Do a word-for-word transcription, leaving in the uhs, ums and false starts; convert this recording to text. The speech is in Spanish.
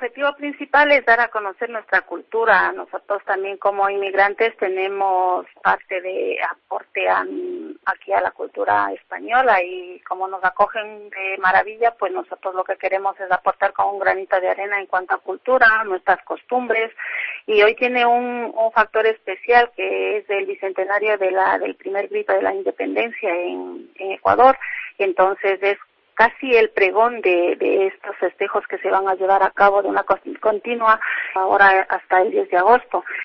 objetivo principal es dar a conocer nuestra cultura. Nosotros también como inmigrantes tenemos parte de aporte a, aquí a la cultura española y como nos acogen de maravilla, pues nosotros lo que queremos es aportar con un granito de arena en cuanto a cultura, nuestras costumbres. Y hoy tiene un, un factor especial que es el bicentenario de la, del primer grito de la independencia en, en Ecuador. Entonces es casi el pregón de, de estos festejos que se van a llevar a cabo de una continua ahora hasta el diez de agosto.